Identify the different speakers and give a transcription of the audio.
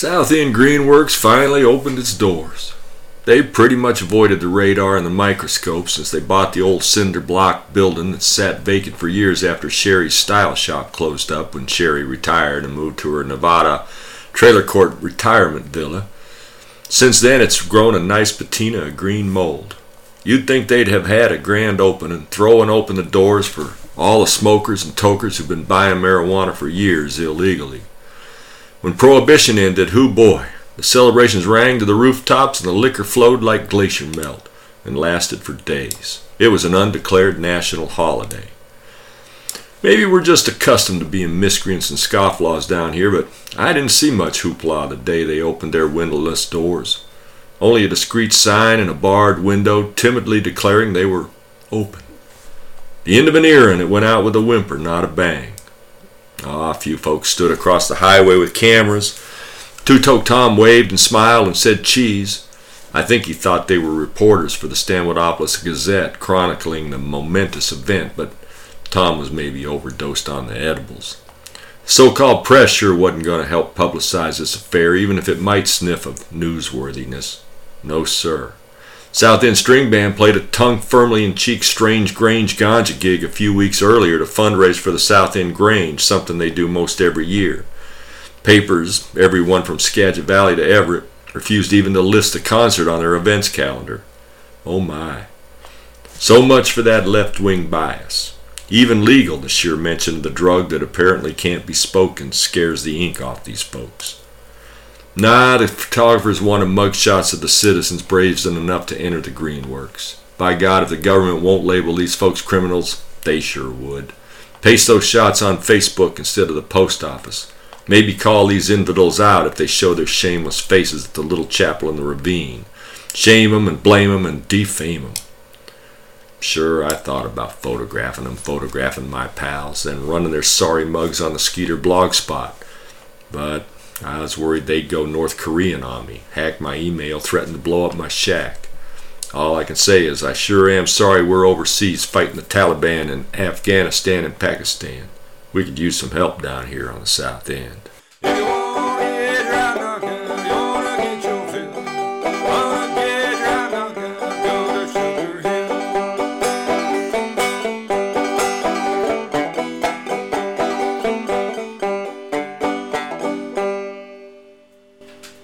Speaker 1: South End Greenworks finally opened its doors. They pretty much avoided the radar and the microscope since they bought the old cinder block building that sat vacant for years after Sherry's Style Shop closed up when Sherry retired and moved to her Nevada trailer court retirement villa. Since then, it's grown a nice patina of green mold. You'd think they'd have had a grand opening, throwing open the doors for all the smokers and tokers who've been buying marijuana for years illegally. When Prohibition ended, hoo boy, the celebrations rang to the rooftops and the liquor flowed like glacier melt and lasted for days. It was an undeclared national holiday. Maybe we're just accustomed to being miscreants and scofflaws down here, but I didn't see much hoopla the day they opened their windowless doors. Only a discreet sign and a barred window timidly declaring they were open. The end of an era, and it went out with a whimper, not a bang. A few folks stood across the highway with cameras. Two-Toke Tom waved and smiled and said cheese. I think he thought they were reporters for the Stanwodopolis Gazette chronicling the momentous event, but Tom was maybe overdosed on the edibles. The so-called press sure wasn't going to help publicize this affair, even if it might sniff of newsworthiness. No, sir. South End String Band played a tongue-firmly-in-cheek Strange Grange ganja gig a few weeks earlier to fundraise for the South End Grange, something they do most every year. Papers, every one from Skagit Valley to Everett, refused even to list the concert on their events calendar. Oh my. So much for that left-wing bias. Even legal, the sheer mention of the drug that apparently can't be spoken scares the ink off these folks. Nah, the photographers wanted mugshots of the citizens brazen enough to enter the Greenworks. By God, if the government won't label these folks criminals, they sure would. Paste those shots on Facebook instead of the post office. Maybe call these infidels out if they show their shameless faces at the little chapel in the ravine. Shame them and blame them and defame them. Sure, I thought about photographing them, photographing my pals, then running their sorry mugs on the Skeeter blog spot. But I was worried they'd go North Korean on me, hack my email, threaten to blow up my shack. All I can say is I sure am sorry we're overseas fighting the Taliban in Afghanistan and Pakistan. We could use some help down here on the South End.